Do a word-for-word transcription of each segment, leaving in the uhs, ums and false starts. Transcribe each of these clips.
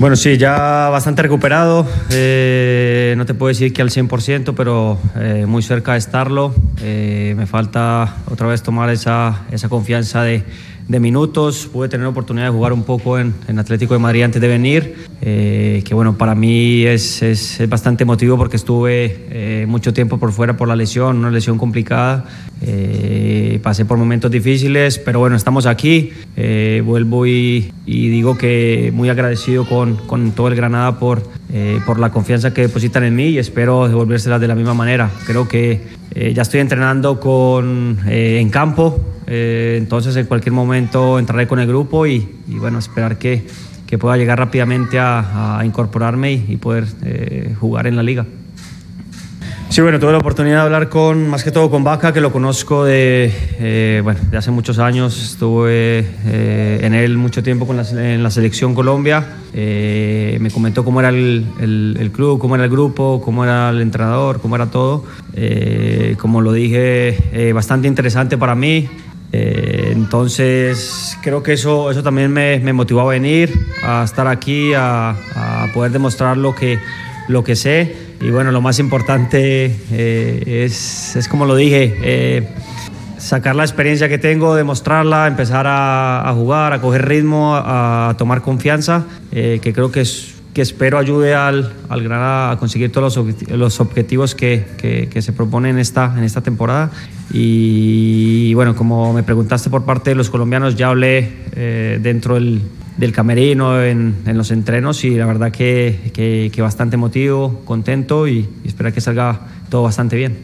Bueno, sí, ya bastante recuperado, eh, no te puedo decir que al cien por ciento, pero eh, muy cerca de estarlo. Eh, me falta otra vez tomar esa, esa confianza de, de minutos. Pude tener la oportunidad de jugar un poco en, en Atlético de Madrid antes de venir, eh, que bueno, para mí es, es, es bastante emotivo porque estuve eh, mucho tiempo por fuera por la lesión, una lesión complicada. Eh, pasé por momentos difíciles, pero bueno, estamos aquí. Eh, vuelvo y, y digo que muy agradecido con, con todo el Granada por, eh, por la confianza que depositan en mí y espero devolvérselas de la misma manera. Creo que eh, ya estoy entrenando con, eh, en campo, eh, entonces en cualquier momento entraré con el grupo y, y bueno, esperar que, que pueda llegar rápidamente a, a incorporarme y, y poder eh, jugar en la liga. Sí, bueno, tuve la oportunidad de hablar con, más que todo con Vaca, que lo conozco de, eh, bueno, de hace muchos años. Estuve eh, en él mucho tiempo con la, en la selección Colombia. Eh, me comentó cómo era el, el, el club, cómo era el grupo, cómo era el entrenador, cómo era todo. Eh, como lo dije, eh, bastante interesante para mí. Eh, entonces creo que eso, eso también me, me motivó a venir, a estar aquí, a, a poder demostrar lo que, lo que sé. Y bueno, lo más importante eh, es, es, como lo dije, eh, sacar la experiencia que tengo, demostrarla, empezar a, a jugar, a coger ritmo, a, a tomar confianza, eh, que creo que, es, que espero ayude al, al Granada a conseguir todos los, los objetivos que, que, que se proponen en esta, en esta temporada. Y, y bueno, como me preguntaste por parte de los colombianos, ya hablé eh, dentro del... del camerino, en, en los entrenos, y la verdad que, que, que bastante emotivo, contento y, y espero que salga todo bastante bien.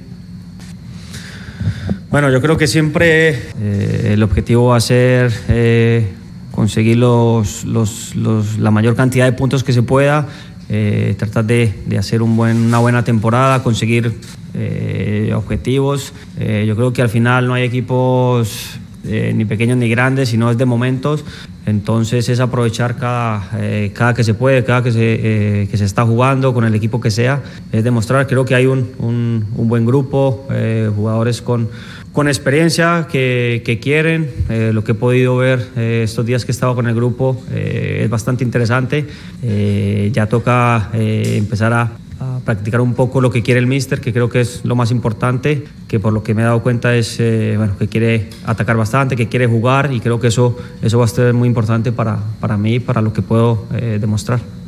Bueno, yo creo que siempre eh, el objetivo va a ser eh, conseguir los, los, los, la mayor cantidad de puntos que se pueda, eh, tratar de, de hacer un buen, una buena temporada, conseguir eh, objetivos. Eh, yo creo que al final no hay equipos eh, ni pequeños ni grandes, sino es de momentos. Entonces es aprovechar cada, eh, cada que se puede, cada que se, eh, que se está jugando con el equipo que sea, es demostrar. Creo que hay un, un, un buen grupo, eh, jugadores con, con experiencia que, que quieren. Eh, lo que he podido ver eh, estos días que he estado con el grupo eh, es bastante interesante. Eh, ya toca eh, empezar a a practicar un poco lo que quiere el míster, que creo que es lo más importante, que por lo que me he dado cuenta es eh, bueno, que quiere atacar bastante, que quiere jugar, y creo que eso, eso va a ser muy importante para, para mí, para lo que puedo eh, demostrar.